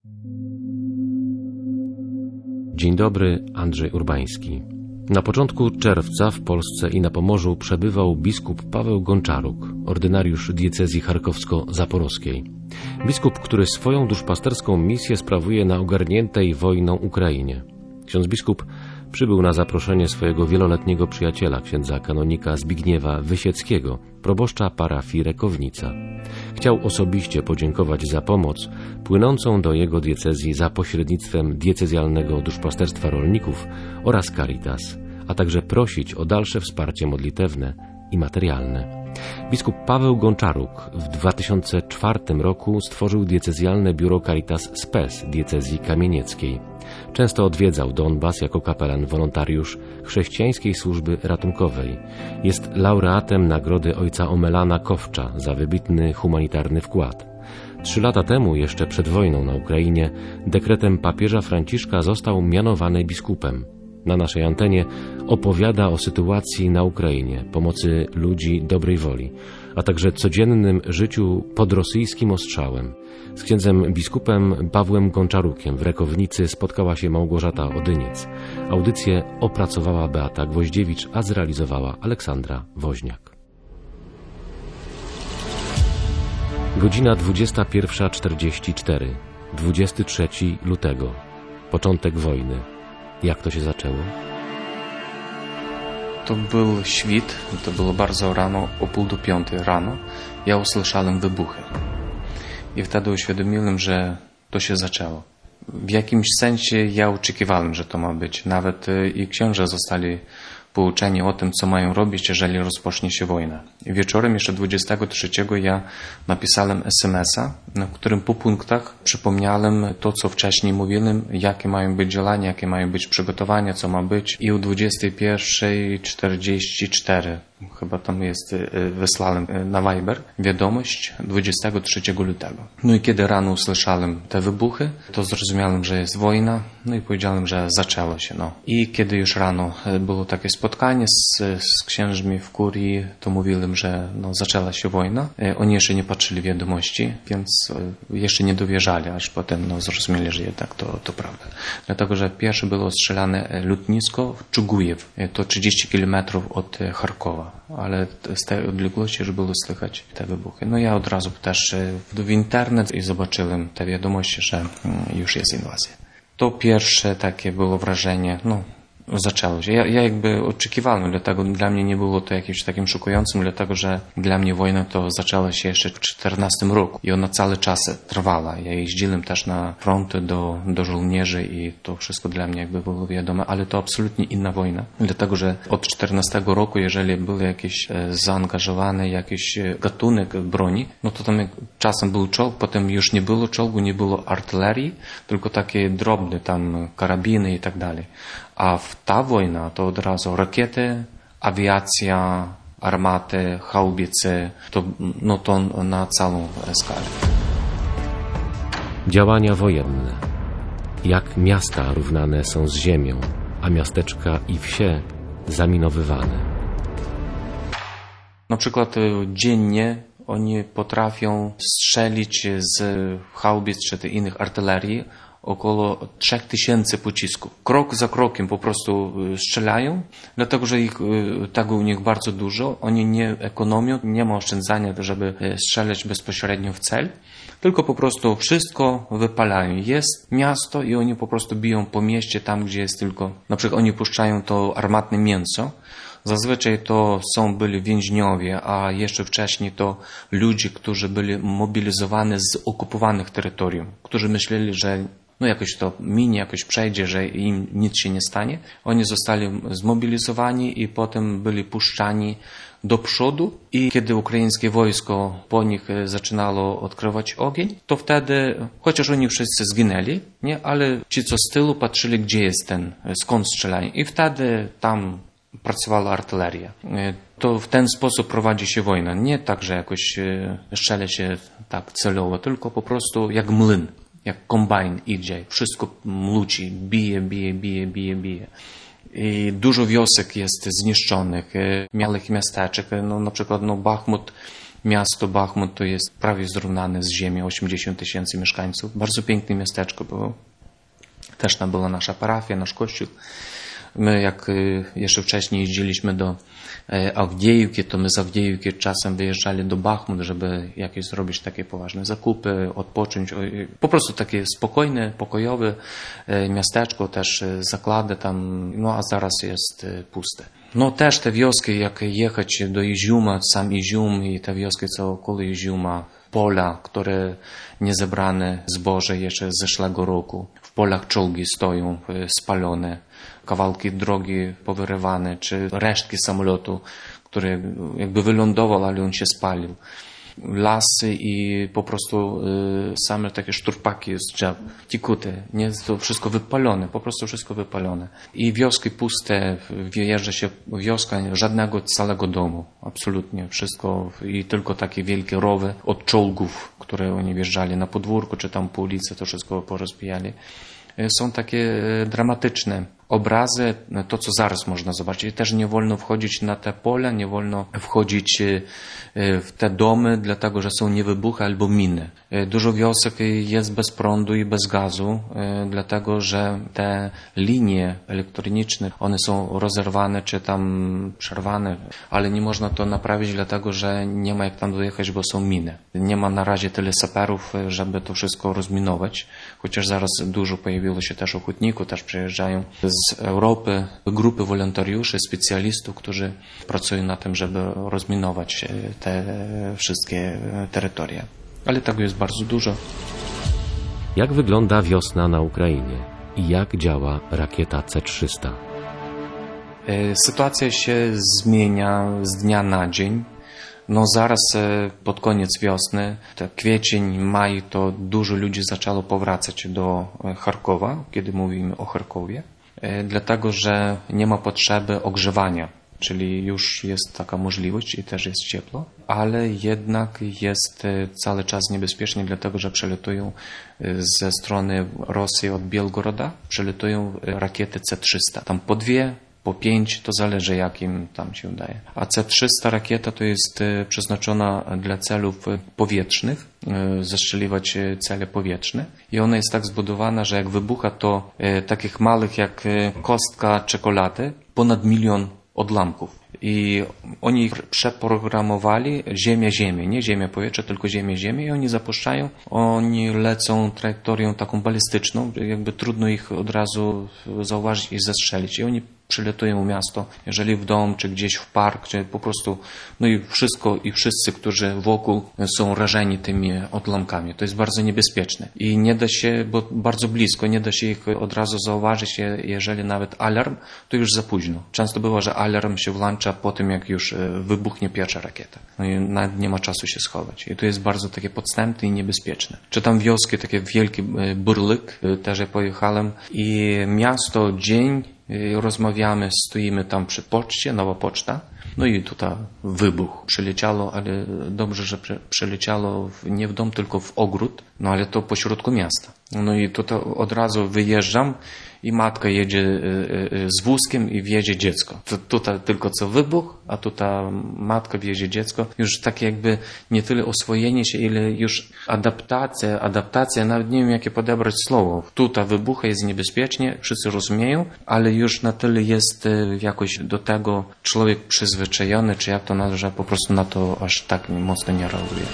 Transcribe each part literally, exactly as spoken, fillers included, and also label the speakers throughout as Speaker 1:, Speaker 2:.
Speaker 1: Dzień dobry, Andrzej Urbański. Na początku czerwca w Polsce i na Pomorzu przebywał biskup Paweł Gonczaruk, ordynariusz diecezji charkowsko-zaporowskiej. Biskup, który swoją duszpasterską misję sprawuje na ogarniętej wojną Ukrainie. Ksiądz biskup przybył na zaproszenie swojego wieloletniego przyjaciela, księdza kanonika Zbigniewa Wysieckiego, proboszcza parafii Rekownica. Chciał osobiście podziękować za pomoc płynącą do jego diecezji za pośrednictwem diecezjalnego duszpasterstwa rolników oraz Caritas, a także prosić o dalsze wsparcie modlitewne i materialne. Biskup Paweł Gonczaruk w dwa tysiące czwartym roku stworzył diecezjalne biuro Caritas Spes diecezji kamienieckiej. Często odwiedzał Donbas jako kapelan wolontariusz chrześcijańskiej służby ratunkowej. Jest laureatem nagrody ojca Omelana Kowcza za wybitny humanitarny wkład. Trzy lata temu, jeszcze przed wojną na Ukrainie, dekretem papieża Franciszka został mianowany biskupem. Na naszej antenie opowiada o sytuacji na Ukrainie, pomocy ludzi dobrej woli, a także codziennym życiu pod rosyjskim ostrzałem. Z księdzem biskupem Pawłem Gonczarukiem w Rekownicy spotkała się Małgorzata Odyniec. Audycję opracowała Beata Gwoździewicz, a zrealizowała Aleksandra Woźniak. Godzina dwudziesta pierwsza czterdzieści cztery, dwudziestego trzeciego lutego. Początek wojny. Jak to się zaczęło?
Speaker 2: To był świt, to było bardzo rano, o pół do piątej rano. Ja usłyszałem wybuchy. I wtedy uświadomiłem, że to się zaczęło. W jakimś sensie ja oczekiwałem, że to ma być. Nawet i księża zostali pouczeni o tym, co mają robić, jeżeli rozpocznie się wojna. I wieczorem jeszcze dwudziestego trzeciego ja napisałem es em es a, w którym po punktach przypomniałem to, co wcześniej mówiłem, jakie mają być działania, jakie mają być przygotowania, co ma być. I o dwudziestej pierwszej czterdzieści cztery chyba tam jest, wysłałem na Viber wiadomość dwudziestego trzeciego lutego. No i kiedy rano usłyszałem te wybuchy, to zrozumiałem, że jest wojna, no i powiedziałem, że zaczęło się. No. I kiedy już rano było takie spotkanie z, z księżmi w kurii, to mówiłem, że no, zaczęła się wojna. Oni jeszcze nie patrzyli wiadomości, więc jeszcze nie dowierzali, aż potem no, zrozumieli, że jednak to, to prawda. Dlatego, że pierwsze było strzelane lotnisko w Czugujew, to trzydzieści kilometrów od Charkowa, ale z tej odległości, że było słychać te wybuchy. No ja od razu też w internet i zobaczyłem te wiadomości, że już jest inwazja. To pierwsze takie było wrażenie, no zaczęło się. Ja, ja jakby oczekiwałem, dlatego dla mnie nie było to jakimś takim szokującym, dlatego że dla mnie wojna to zaczęła się jeszcze w czternastym roku i ona cały czas trwała. Ja jeździłem też na fronty do, do żołnierzy i to wszystko dla mnie jakby było wiadome, ale to absolutnie inna wojna, dlatego że od czternastego roku, jeżeli były jakieś zaangażowane jakiś gatunek broni, no to tam czasem był czołg, potem już nie było czołgu, nie było artylerii, tylko takie drobne tam karabiny i tak dalej. A w ta wojna to od razu rakiety, awiacja, armaty, haubice, to, no to na całą skalę.
Speaker 1: Działania wojenne. Jak miasta równane są z ziemią, a miasteczka i wsie zaminowywane.
Speaker 2: Na przykład dziennie oni potrafią strzelić z haubic czy innych artylerii około trzech tysięcy pocisków. Krok za krokiem po prostu strzelają, dlatego że ich tego u nich bardzo dużo. Oni nie ekonomią, nie ma oszczędzania, żeby strzelać bezpośrednio w cel, tylko po prostu wszystko wypalają. Jest miasto i oni po prostu biją po mieście tam, gdzie jest tylko, na przykład oni puszczają to armatne mięso. Zazwyczaj to są byli więźniowie, a jeszcze wcześniej to ludzie, którzy byli mobilizowani z okupowanych terytoriów, którzy myśleli, że no jakoś to minie, jakoś przejdzie, że im nic się nie stanie. Oni zostali zmobilizowani i potem byli puszczani do przodu i kiedy ukraińskie wojsko po nich zaczynało odkrywać ogień, to wtedy, chociaż oni wszyscy zginęli, nie, ale ci co z tyłu patrzyli, gdzie jest ten, skąd strzelają i wtedy tam pracowała artyleria. To w ten sposób prowadzi się wojna. Nie tak, że jakoś strzela się tak celowo, tylko po prostu jak młyn, jak kombajn idzie, wszystko mluci, bije, bije, bije, bije, bije. I dużo wiosek jest zniszczonych, małych miasteczek, no na przykład no Bachmut Miasto Bachmut to jest prawie zrównane z ziemią, osiemdziesiąt tysięcy mieszkańców. Bardzo piękne miasteczko było. Też tam była nasza parafia, nasz kościół. My jak jeszcze wcześniej jeździliśmy do Awdiejówki, to my z Awdiejówki czasem wyjeżdżali do Bachmut, żeby jakieś zrobić takie poważne zakupy, odpocząć. Po prostu takie spokojne, pokojowe miasteczko, też zakłady tam, no a zaraz jest puste. No też te wioski, jak jechać do Iziuma, sam Izium i te wioski, co około Iziuma, pola, które nie zebrane zboże jeszcze z zeszłego roku. W polach czołgi stoją spalone, kawałki drogi powyrywane, czy resztki samolotu, który jakby wylądował, ale on się spalił. Lasy i po prostu y, same takie szturpaki z drzew, tikute, nie, to wszystko wypalone, po prostu wszystko wypalone. I wioski puste, wyjeżdża się wioska, żadnego całego domu, absolutnie wszystko i tylko takie wielkie rowy od czołgów, które oni wjeżdżali na podwórku, czy tam po ulicy, to wszystko porozbijali. Są takie dramatyczne obrazy, to co zaraz można zobaczyć. Też nie wolno wchodzić na te pola, nie wolno wchodzić w te domy, dlatego że są niewybuchy albo miny. Dużo wiosek jest bez prądu i bez gazu, dlatego że te linie elektroniczne, one są rozerwane czy tam przerwane, ale nie można to naprawić, dlatego że nie ma jak tam dojechać, bo są miny. Nie ma na razie tyle saperów, żeby to wszystko rozminować, chociaż zaraz dużo pojawiło się też ochotników, też przyjeżdżają z Europy grupy wolontariuszy, specjalistów, którzy pracują na tym, żeby rozminować te wszystkie terytoria. Ale tego jest bardzo dużo.
Speaker 1: Jak wygląda wiosna na Ukrainie i jak działa rakieta C trzysta?
Speaker 2: Sytuacja się zmienia z dnia na dzień. No zaraz pod koniec wiosny, to kwiecień, maj, to dużo ludzi zaczęło powracać do Charkowa, kiedy mówimy o Charkowie, dlatego że nie ma potrzeby ogrzewania, czyli już jest taka możliwość i też jest ciepło, ale jednak jest cały czas niebezpiecznie, dlatego że przelatują ze strony Rosji od Białgoroda, przelatują rakiety C trzysta, tam po dwie, po pięć, to zależy jakim tam się udaje. A C trzysta rakieta to jest przeznaczona dla celów powietrznych, zestrzeliwać cele powietrzne i ona jest tak zbudowana, że jak wybucha, to takich małych jak kostka czekolady, ponad milion odłamków. I oni ich przeprogramowali ziemia-ziemię, nie ziemia-powietrze, tylko ziemia-ziemię i oni zapuszczają, oni lecą trajektorią taką balistyczną, jakby trudno ich od razu zauważyć i zestrzelić. I oni przylatują w miasto, jeżeli w dom, czy gdzieś w park, czy po prostu, no i wszystko, i wszyscy, którzy wokół są rażeni tymi odłamkami. To jest bardzo niebezpieczne. I nie da się, bo bardzo blisko, nie da się ich od razu zauważyć, jeżeli nawet alarm, to już za późno. Często było, że alarm się włącza po tym, jak już wybuchnie pierwsza rakieta. No i nawet nie ma czasu się schować. I to jest bardzo takie podstępne i niebezpieczne. Czy tam wioski, takie wielki Burlyk, też ja pojechałem i miasto, dzień, rozmawiamy, stoimy tam przy poczcie, nowa poczta, no i tutaj wybuch. Przyleciało, ale dobrze, że przyleciało nie w dom, tylko w ogród, no ale to pośrodku miasta. No i tutaj od razu wyjeżdżam i matka jedzie z wózkiem i wjedzie dziecko. To, tutaj tylko co wybuch, a tutaj matka wjedzie dziecko. Już takie jakby nie tyle oswojenie się, ile już adaptacja, adaptacja, nawet nie wiem jakie podebrać słowo. Tutaj wybucha, jest niebezpiecznie, wszyscy rozumieją, ale już na tyle jest jakoś do tego człowiek przyzwyczajony, czy jak to nazwać, że po prostu na to aż tak mocno nie reaguje.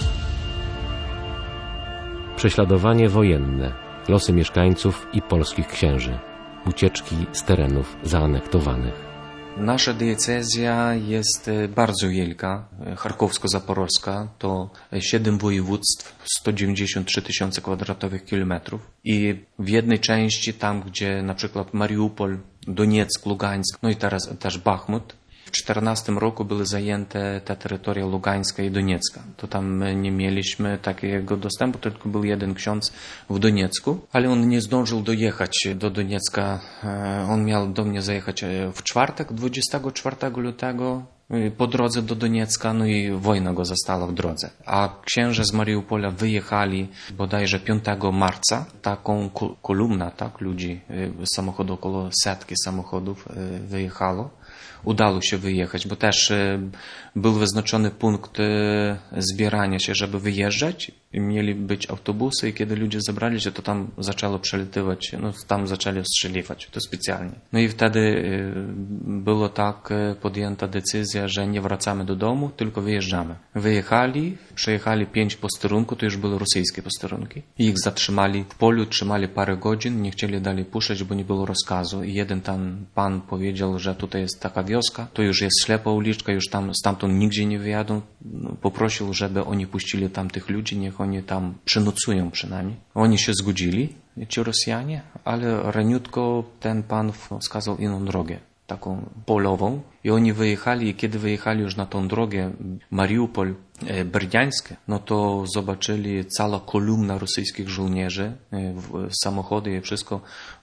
Speaker 1: Prześladowanie wojenne, losy mieszkańców i polskich księży, ucieczki z terenów zaanektowanych.
Speaker 2: Nasza diecezja jest bardzo wielka, charkowsko-zaporowska, to siedem województw, sto dziewięćdziesiąt trzy tysiące kwadratowych kilometrów i w jednej części, tam gdzie na przykład Mariupol, Donieck, Lugańsk, no i teraz też Bachmut, w czternastym roku były zajęte te terytoria Lugańska i Doniecka. To tam nie mieliśmy takiego dostępu, tylko był jeden ksiądz w Doniecku, ale on nie zdążył dojechać do Doniecka. On miał do mnie zajechać w czwartek, dwudziestego czwartego lutego, po drodze do Doniecka, no i wojna go zastała w drodze. A księże z Mariupola wyjechali bodajże piątego marca, taką kolumna, tak, ludzi, samochodów, około setki samochodów wyjechało. udało się wyjechać, bo też był wyznaczony punkt zbierania się, żeby wyjeżdżać. Mieli być autobusy i kiedy ludzie zebrali się, to tam zaczęło przelatywać, no tam zaczęli ostrzeliwać, to specjalnie. No i wtedy było tak podjęta decyzja, że nie wracamy do domu, tylko wyjeżdżamy. Wyjechali, przejechali pięć posterunków, to już były rosyjskie posterunki. Ich zatrzymali w polu, trzymali parę godzin, nie chcieli dalej puszczać, bo nie było rozkazu. I jeden tam pan powiedział, że tutaj jest taka wioska, to już jest ślepa uliczka, już tam stamtąd nigdzie nie wyjadą. Poprosił, żeby oni puścili tam tych ludzi, niech oni tam przynocują przynajmniej. Oni się zgodzili, ci Rosjanie, ale raniutko ten pan wskazał inną drogę, taką polową. I oni wyjechali, i kiedy wyjechali już na tą drogę Mariupol, Berdiańskie, no to zobaczyli cała kolumna rosyjskich żołnierzy, samochody i wszystko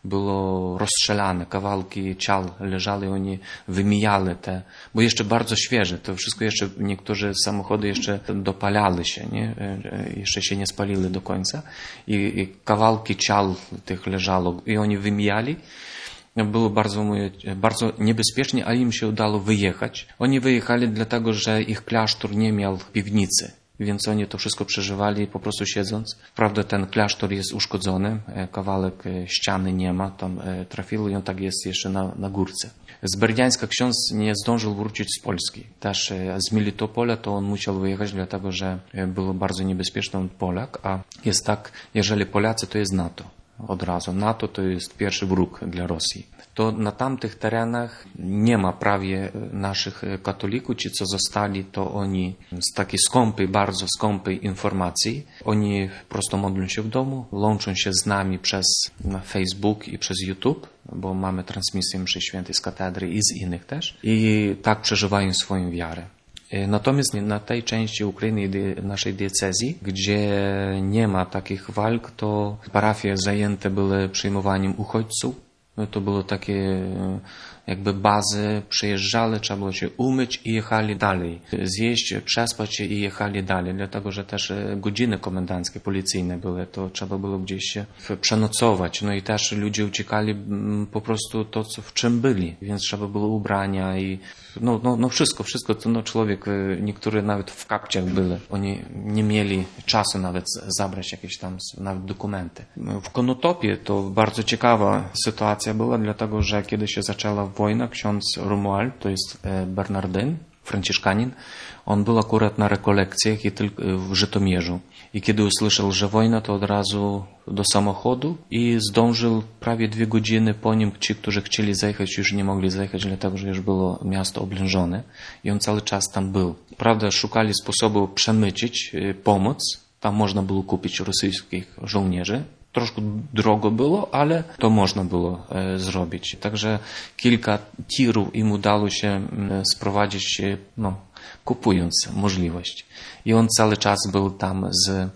Speaker 2: było rozstrzelane, kawałki ciał leżały, oni wymijali te, bo jeszcze bardzo świeże, to wszystko jeszcze, niektóre samochody jeszcze dopalały się, nie? Jeszcze się nie spaliły do końca i, i kawałki ciał tych leżało i oni wymijali. Było bardzo, bardzo niebezpiecznie, a im się udało wyjechać. Oni wyjechali dlatego, że ich klasztor nie miał piwnicy, więc oni to wszystko przeżywali po prostu siedząc. Prawda, ten klasztor jest uszkodzony, kawałek ściany nie ma, tam trafiło i on tak jest jeszcze na, na górce. Z Berdiańska ksiądz nie zdążył wrócić z Polski. Też z Melitopola to on musiał wyjechać, dlatego że było bardzo niebezpieczny on Polak, a jest tak, jeżeli Polacy, to jest NATO. Od razu. NATO to jest pierwszy wróg dla Rosji. To na tamtych terenach nie ma prawie naszych katolików, ci co zostali, to oni z takiej skąpej, bardzo skąpej informacji, oni prosto modlą się w domu, łączą się z nami przez Facebook i przez YouTube, bo mamy transmisję mszy świętej z katedry i z innych też i tak przeżywają swoją wiarę. Natomiast na tej części Ukrainy, naszej diecezji, gdzie nie ma takich walk, to parafie zajęte były przyjmowaniem uchodźców. To były takie jakby bazy, przyjeżdżali, trzeba było się umyć i jechali dalej. Zjeść, przespać się i jechali dalej, dlatego że też godziny komendanckie, policyjne były, to trzeba było gdzieś się przenocować. No i też ludzie uciekali po prostu to, co w czym byli, więc trzeba było ubrania i no, no, no wszystko, wszystko, to no człowiek, niektórzy nawet w kapciach byli, oni nie mieli czasu nawet zabrać jakieś tam nawet dokumenty. W Konotopie to bardzo ciekawa sytuacja była, dlatego że kiedy się zaczęła wojna, ksiądz Romuald, to jest Bernardyn, franciszkanin, on był akurat na rekolekcjach i tylko w Żytomierzu. I kiedy usłyszał, że wojna, to od razu do samochodu i zdążył prawie dwie godziny po nim. Ci, którzy chcieli zajechać, już nie mogli zajechać, dlatego że już było miasto oblężone i on cały czas tam był. Prawda, szukali sposobu przemycić pomoc. Tam można było kupić rosyjskich żołnierzy. Troszkę drogo było, ale to można było e, zrobić. Także kilka tirów im udało się e, sprowadzić, e, no, kupując możliwość. I on cały czas był tam z, e,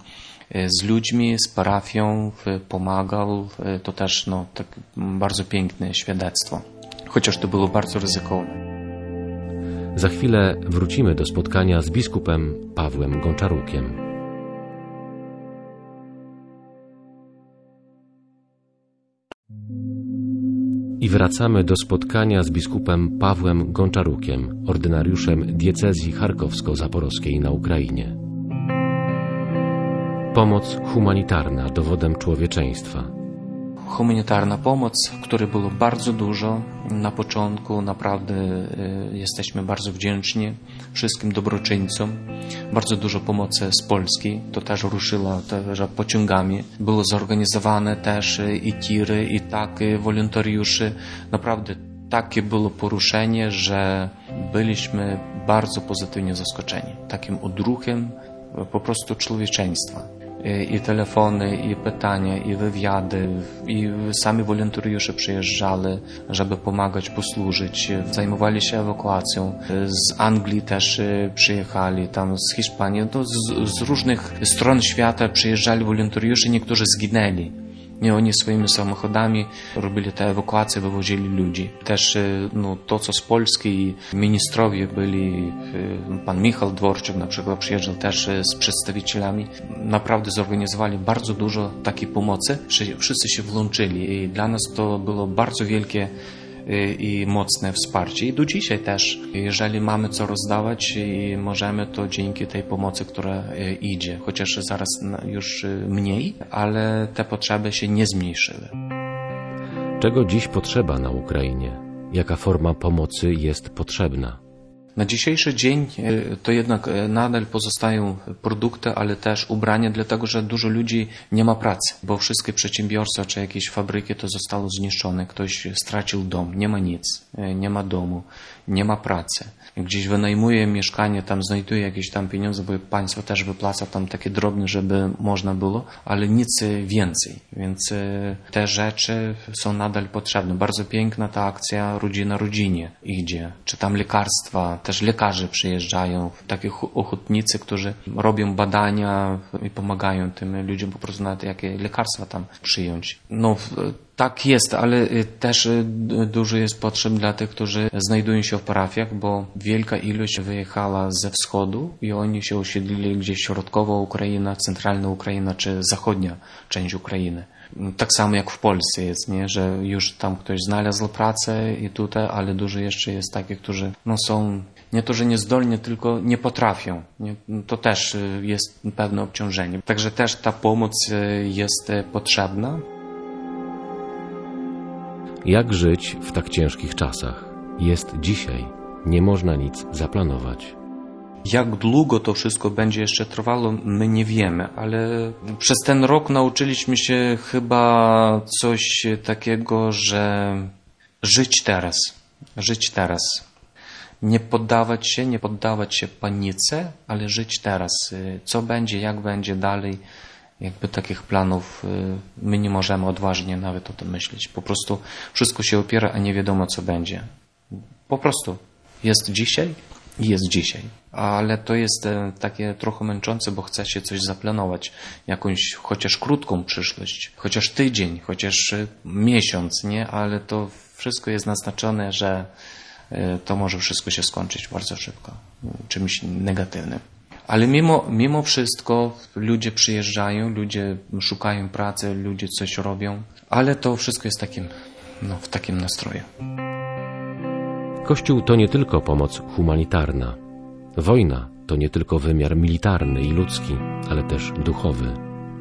Speaker 2: z ludźmi, z parafią, e, pomagał. E, to też no, tak bardzo piękne świadectwo, chociaż to było bardzo ryzykowne.
Speaker 1: Za chwilę wrócimy do spotkania z biskupem Pawłem Gonczarukiem. I wracamy do spotkania z biskupem Pawłem Gonczarukiem, ordynariuszem diecezji charkowsko-zaporowskiej na Ukrainie. Pomoc humanitarna dowodem człowieczeństwa.
Speaker 2: Humanitarna pomoc, której było bardzo dużo na początku. Naprawdę y, jesteśmy bardzo wdzięczni wszystkim dobroczyńcom. Bardzo dużo pomocy z Polski, to też ruszyło też pociągami. Było zorganizowane też i tiry, i tak wolontariuszy. Naprawdę takie było poruszenie, że byliśmy bardzo pozytywnie zaskoczeni. Takim odruchem po prostu człowieczeństwa. I telefony, i pytania, i wywiady, i sami wolontariusze przyjeżdżali, żeby pomagać, posłużyć. Zajmowali się ewakuacją. Z Anglii też przyjechali, tam z Hiszpanii. To z, z różnych stron świata przyjeżdżali wolontariusze, niektórzy zginęli. Nie, oni swoimi samochodami robili te ewakuacje, wywozili ludzi. Też no, to, co z Polski, ministrowie byli, pan Michał Dworczyk na przykład przyjeżdżał też z przedstawicielami. Naprawdę zorganizowali bardzo dużo takiej pomocy. Wszyscy się włączyli i dla nas to było bardzo wielkie i mocne wsparcie. I do dzisiaj też, jeżeli mamy co rozdawać i możemy, to dzięki tej pomocy, która idzie. Chociaż zaraz już mniej, ale te potrzeby się nie zmniejszyły.
Speaker 1: Czego dziś potrzeba na Ukrainie? Jaka forma pomocy jest potrzebna?
Speaker 2: Na dzisiejszy dzień to jednak nadal pozostają produkty, ale też ubrania, dlatego że dużo ludzi nie ma pracy, bo wszystkie przedsiębiorstwa czy jakieś fabryki to zostało zniszczone, ktoś stracił dom, nie ma nic, nie ma domu, nie ma pracy. Gdzieś wynajmuje mieszkanie, tam znajduje jakieś tam pieniądze, bo państwo też wypłaca tam takie drobne, żeby można było, ale nic więcej, więc te rzeczy są nadal potrzebne. Bardzo piękna ta akcja Rodzina rodzinie idzie, czy tam lekarstwa, też lekarze przyjeżdżają, takich ochotnicy, którzy robią badania i pomagają tym ludziom po prostu nawet jakie lekarstwa tam przyjąć. No, tak jest, ale też dużo jest potrzeb dla tych, którzy znajdują się w parafiach, bo wielka ilość wyjechała ze wschodu i oni się osiedlili gdzieś środkowa Ukraina, centralna Ukraina czy zachodnia część Ukrainy. Tak samo jak w Polsce jest, nie? Że już tam ktoś znalazł pracę i tutaj, ale dużo jeszcze jest takich, którzy no, są nie to, że niezdolni, tylko nie potrafią. Nie? To też jest pewne obciążenie. Także też ta pomoc jest potrzebna.
Speaker 1: Jak żyć w tak ciężkich czasach? Jest dzisiaj. Nie można nic zaplanować.
Speaker 2: Jak długo to wszystko będzie jeszcze trwało, my nie wiemy, ale przez ten rok nauczyliśmy się chyba coś takiego, że żyć teraz, żyć teraz. Nie poddawać się, nie poddawać się panice, ale żyć teraz. Co będzie, jak będzie dalej. Jakby takich planów my nie możemy odważnie nawet o tym myśleć. Po prostu wszystko się opiera, a nie wiadomo co będzie. Po prostu jest dzisiaj i jest dzisiaj. Ale to jest takie trochę męczące, bo chce się coś zaplanować. Jakąś chociaż krótką przyszłość, chociaż tydzień, chociaż miesiąc, nie? Ale to wszystko jest naznaczone, że to może wszystko się skończyć bardzo szybko. Czymś negatywnym. Ale mimo, mimo wszystko ludzie przyjeżdżają, ludzie szukają pracy, ludzie coś robią, ale to wszystko jest takim, no, w takim nastroju.
Speaker 1: Kościół to nie tylko pomoc humanitarna. Wojna to nie tylko wymiar militarny i ludzki, ale też duchowy.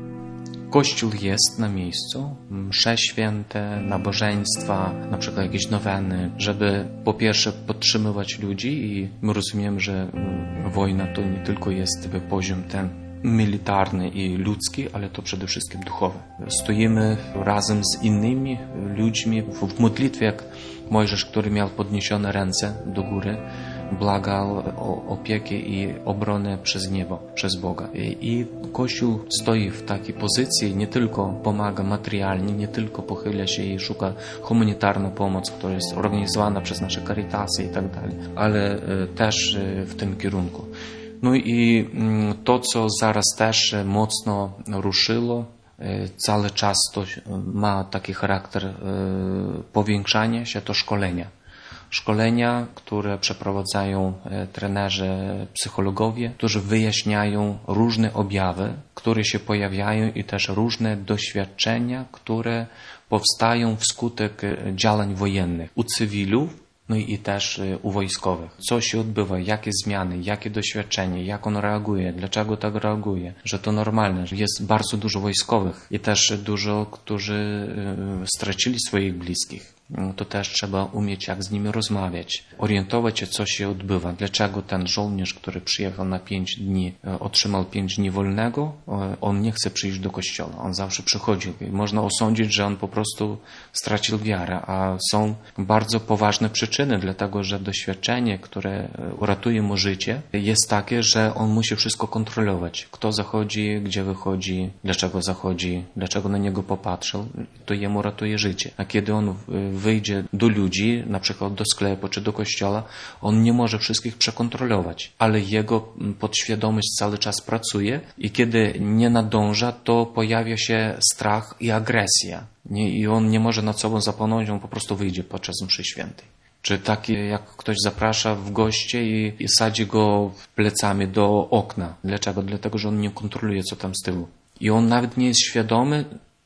Speaker 2: Kościół jest na miejscu, msze święte, nabożeństwa, na przykład jakieś noweny, żeby po pierwsze podtrzymywać ludzi i my rozumiemy, że wojna to nie tylko jest poziom ten militarny i ludzki, ale to przede wszystkim duchowy. Stoimy razem z innymi ludźmi w modlitwie, jak Mojżesz, który miał podniesione ręce do góry, błagał o opiekę i obronę przez niebo, przez Boga. I Kościół stoi w takiej pozycji, nie tylko pomaga materialnie, nie tylko pochyla się i szuka humanitarną pomoc, która jest organizowana przez nasze Caritasy i tak dalej, ale też w tym kierunku. No i to, co zaraz też mocno ruszyło, cały czas to ma taki charakter powiększania się, to szkolenia. Szkolenia, które przeprowadzają trenerzy, psychologowie, którzy wyjaśniają różne objawy, które się pojawiają i też różne doświadczenia, które powstają wskutek działań wojennych u cywilów, no i też u wojskowych. Co się odbywa, jakie zmiany, jakie doświadczenie, jak on reaguje, dlaczego tak reaguje, że to normalne, że jest bardzo dużo wojskowych i też dużo, którzy stracili swoich bliskich. To też trzeba umieć, jak z nimi rozmawiać, orientować się, co się odbywa, dlaczego ten żołnierz, który przyjechał na pięć dni, otrzymał pięć dni wolnego, on nie chce przyjść do kościoła, on zawsze przychodził. I można osądzić, że on po prostu stracił wiarę, a są bardzo poważne przyczyny, dlatego że doświadczenie, które uratuje mu życie, jest takie, że on musi wszystko kontrolować. Kto zachodzi, gdzie wychodzi, dlaczego zachodzi, dlaczego na niego popatrzył, to jemu ratuje życie. A kiedy on wyjdzie do ludzi, na przykład do sklepu czy do kościoła, on nie może wszystkich przekontrolować, ale jego podświadomość cały czas pracuje i kiedy nie nadąża, to pojawia się strach i agresja. I on nie może nad sobą zapomnieć, on po prostu wyjdzie podczas mszy świętej. Czy taki, jak ktoś zaprasza w goście i, i sadzi go plecami do okna. Dlaczego? Dlatego, że on nie kontroluje, co tam z tyłu. I on nawet nie jest świadomy,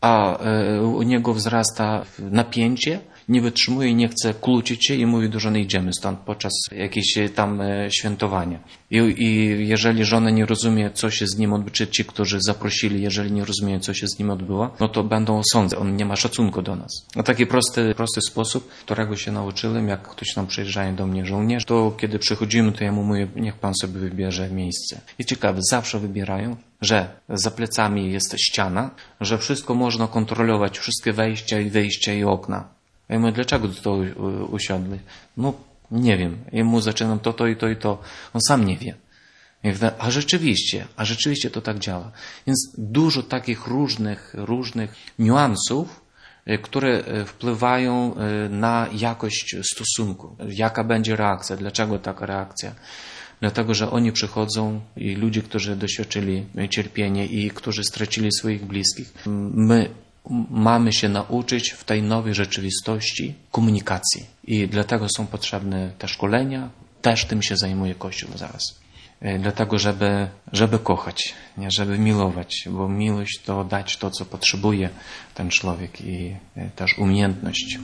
Speaker 2: a u niego wzrasta napięcie, nie wytrzymuje i nie chce kłócić się i mówi do żony, idziemy stąd podczas jakiegoś tam świętowania. I, I jeżeli żona nie rozumie, co się z nim odbyło, czy ci, którzy zaprosili, jeżeli nie rozumieją, co się z nim odbyło, no to będą osądzać. On nie ma szacunku do nas. No taki prosty, prosty sposób, którego się nauczyłem, jak ktoś tam przyjeżdżają do mnie żołnierz, to kiedy przychodzimy, to ja mu mówię, niech pan sobie wybierze miejsce. I ciekawe, zawsze wybierają, że za plecami jest ściana, że wszystko można kontrolować, wszystkie wejścia i wyjścia i okna. Ja mówię, dlaczego to usiadli? No, nie wiem. Ja mu zaczynam to, to i to i to. On sam nie wie. A rzeczywiście, a rzeczywiście to tak działa. Więc dużo takich różnych, różnych niuansów, które wpływają na jakość stosunku. Jaka będzie reakcja? Dlaczego taka reakcja? Dlatego, że oni przychodzą i ludzie, którzy doświadczyli cierpienia i którzy stracili swoich bliskich. My mamy się nauczyć w tej nowej rzeczywistości komunikacji. I dlatego są potrzebne te szkolenia. Też tym się zajmuje Kościół zaraz. Dlatego, żeby, żeby kochać, nie? Żeby miłować, bo miłość to dać to, co potrzebuje ten człowiek i też umiejętność.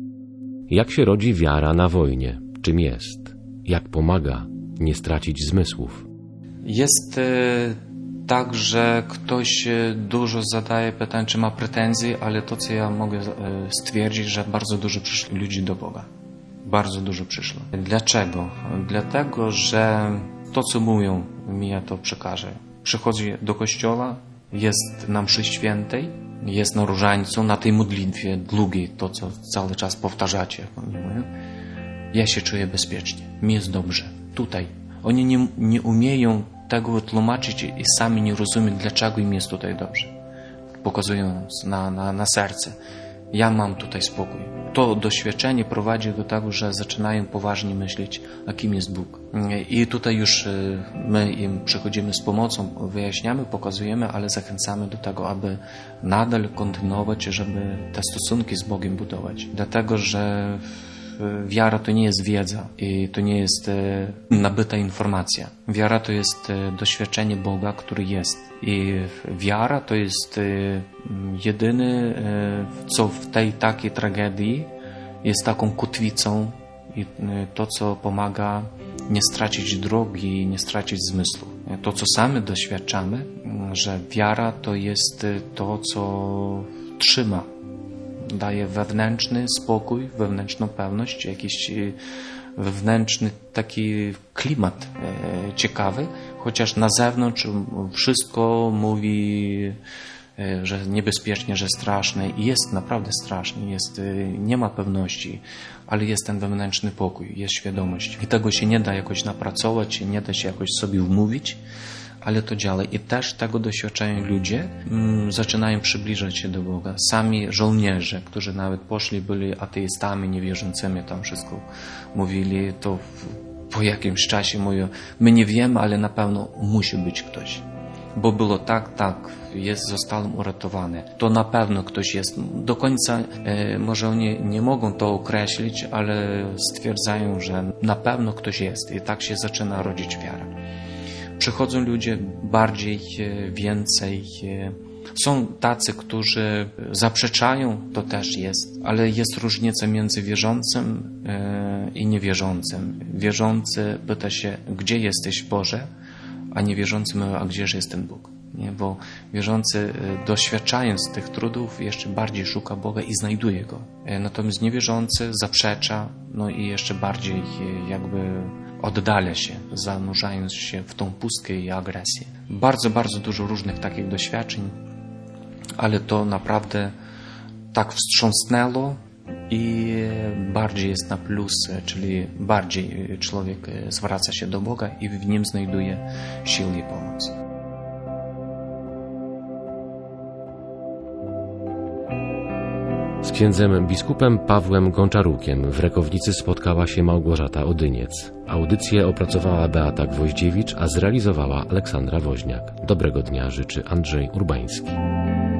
Speaker 1: Jak się rodzi wiara na wojnie? Czym jest? Jak pomaga nie stracić zmysłów?
Speaker 2: Jest tak, że ktoś dużo zadaje pytań, czy ma pretensje, ale to, co ja mogę stwierdzić, że bardzo dużo przyszło ludzi do Boga. Bardzo dużo przyszło. Dlaczego? Dlatego, że to, co mówią, mi ja to przekażę. Przychodzi do kościoła, jest na mszy świętej, jest na różańcu, na tej modlitwie długiej, to, co cały czas powtarzacie, jak oni mówią. Ja się czuję bezpiecznie, mi jest dobrze, tutaj. Oni nie, nie umieją tego wytłumaczyć i sami nie rozumieją, dlaczego im jest tutaj dobrze. Pokazują na, na, na serce. Ja mam tutaj spokój. To doświadczenie prowadzi do tego, że zaczynają poważnie myśleć, a kim jest Bóg. I tutaj już my im przychodzimy z pomocą, wyjaśniamy, pokazujemy, ale zachęcamy do tego, aby nadal kontynuować, żeby te stosunki z Bogiem budować. Dlatego, że wiara to nie jest wiedza i to nie jest nabyta informacja. Wiara to jest doświadczenie Boga, który jest. I wiara to jest jedyne, co w tej takiej tragedii jest taką kotwicą i to, co pomaga nie stracić drogi, nie stracić zmysłu. To, co sami doświadczamy, że wiara to jest to, co trzyma, daje wewnętrzny spokój, wewnętrzną pewność, jakiś wewnętrzny taki klimat e, ciekawy, chociaż na zewnątrz wszystko mówi, e, że niebezpiecznie, że straszne i jest naprawdę strasznie, jest, e, nie ma pewności, ale jest ten wewnętrzny pokój, jest świadomość i tego się nie da jakoś napracować, nie da się jakoś sobie wmówić, ale to działa. I też tego doświadczają ludzie, mm, zaczynają przybliżać się do Boga. Sami żołnierze, którzy nawet poszli, byli ateistami, niewierzącymi, tam wszystko mówili, to po jakimś czasie mówią, my nie wiemy, ale na pewno musi być ktoś. Bo było tak, tak, jest, zostałem uratowany. To na pewno ktoś jest. Do końca e, może oni nie mogą to określić, ale stwierdzają, że na pewno ktoś jest. I tak się zaczyna rodzić wiara. Przychodzą ludzie bardziej, więcej. Są tacy, którzy zaprzeczają, to też jest, ale jest różnica między wierzącym i niewierzącym. Wierzący pyta się, gdzie jesteś, Boże, a niewierzący mówi, a gdzież jest ten Bóg? Nie? Bo wierzący, doświadczając tych trudów, jeszcze bardziej szuka Boga i znajduje Go. Natomiast niewierzący zaprzecza, no i jeszcze bardziej jakby oddala się, zanurzając się w tą pustkę i agresję. Bardzo, bardzo dużo różnych takich doświadczeń, ale to naprawdę tak wstrząsnęło i bardziej jest na plus, czyli bardziej człowiek zwraca się do Boga i w nim znajduje siłę i pomoc.
Speaker 1: Z księdzem biskupem Pawłem Gonczarukiem w Rekownicy spotkała się Małgorzata Odyniec. Audycję opracowała Beata Gwoździewicz, a zrealizowała Aleksandra Woźniak. Dobrego dnia życzy Andrzej Urbański.